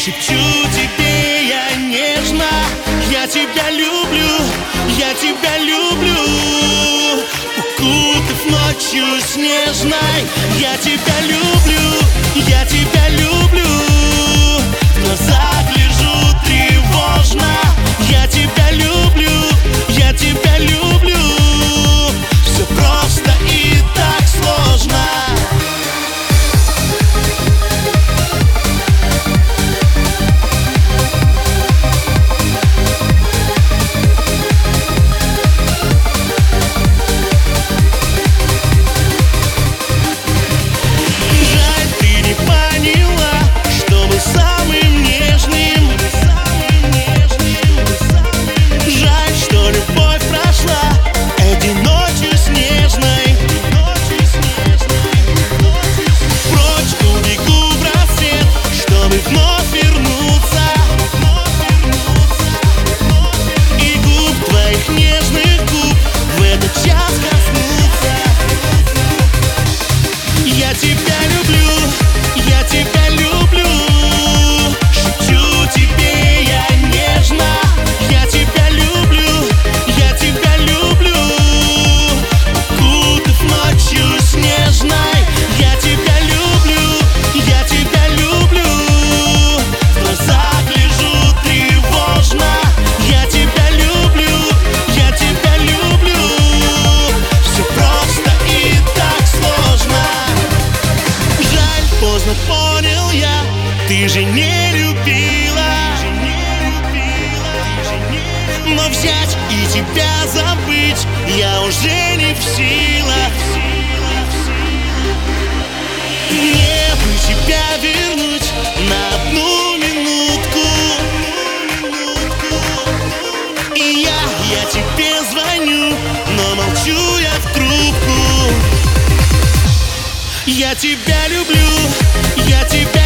Шепчу тебе я нежно, я тебя люблю, я тебя люблю. Укутав ночью снежной, я тебя люблю, я тебя люблю. В глазах гляжу тревожно, я тебя люблю, я тебя люблю. Все просто и так сложно. Понял я, ты же не любила, но взять и тебя забыть я уже не в силах. Мне бы тебя вернуть на одну минутку, и я тебе звоню, но молчу я в трубку. Я тебя люблю, я тебя